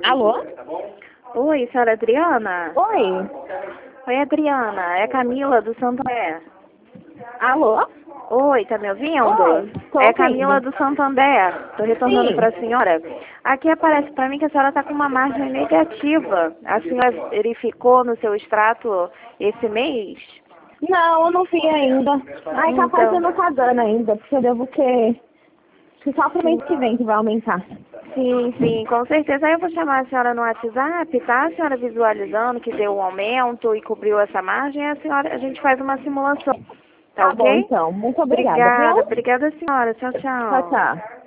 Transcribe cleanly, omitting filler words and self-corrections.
Alô? Oi, senhora Adriana? Oi? Oi, Adriana. É Camila do Santander. Alô? Oi, tá me ouvindo? Oi, tô É Camila ouvindo. do Santander. Tô retornando Sim. para a senhora. Aqui aparece para mim que a senhora tá com uma margem negativa. A senhora verificou no seu extrato esse mês? Não, eu não vi ainda. Ai, capaz eu Então, não tá dando ainda, porque eu devo ter... Acho que só pro mês sim, que vem que vai aumentar. sim, com certeza. Aí eu vou chamar a senhora no WhatsApp, tá? A senhora visualizando que deu um aumento e cobriu essa margem, a gente faz uma simulação. Tá Tá bom, ok? então. Muito obrigada, viu? Obrigada, senhora. Tchau, Tchau, tchau. tchau.